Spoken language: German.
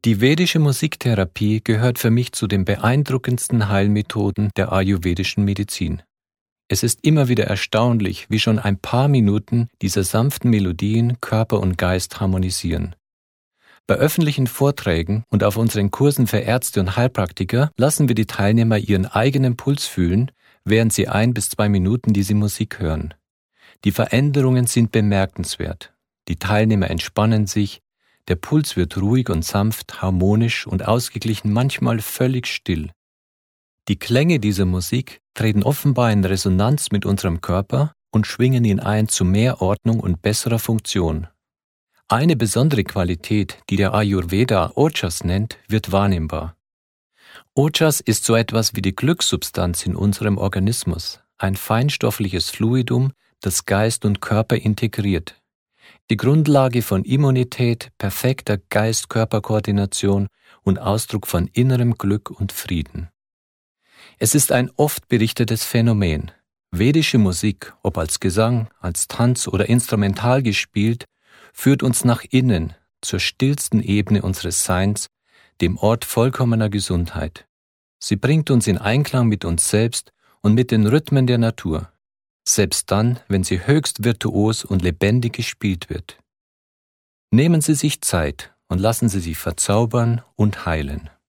Die vedische Musiktherapie gehört für mich zu den beeindruckendsten Heilmethoden der ayurvedischen Medizin. Es ist immer wieder erstaunlich, wie schon ein paar Minuten dieser sanften Melodien Körper und Geist harmonisieren. Bei öffentlichen Vorträgen und auf unseren Kursen für Ärzte und Heilpraktiker lassen wir die Teilnehmer ihren eigenen Puls fühlen, während sie 1 bis 2 Minuten diese Musik hören. Die Veränderungen sind bemerkenswert. Die Teilnehmer entspannen sich, der Puls wird ruhig und sanft, harmonisch und ausgeglichen, manchmal völlig still. Die Klänge dieser Musik treten offenbar in Resonanz mit unserem Körper und schwingen ihn ein zu mehr Ordnung und besserer Funktion. Eine besondere Qualität, die der Ayurveda Ojas nennt, wird wahrnehmbar. Ojas ist so etwas wie die Glückssubstanz in unserem Organismus, ein feinstoffliches Fluidum, das Geist und Körper integriert. Die Grundlage von Immunität, perfekter Geist-Körper-Koordination und Ausdruck von innerem Glück und Frieden. Es ist ein oft berichtetes Phänomen. Vedische Musik, ob als Gesang, als Tanz oder instrumental gespielt, führt uns nach innen, zur stillsten Ebene unseres Seins, dem Ort vollkommener Gesundheit. Sie bringt uns in Einklang mit uns selbst und mit den Rhythmen der Natur, selbst dann, wenn sie höchst virtuos und lebendig gespielt wird. Nehmen Sie sich Zeit und lassen Sie sich verzaubern und heilen.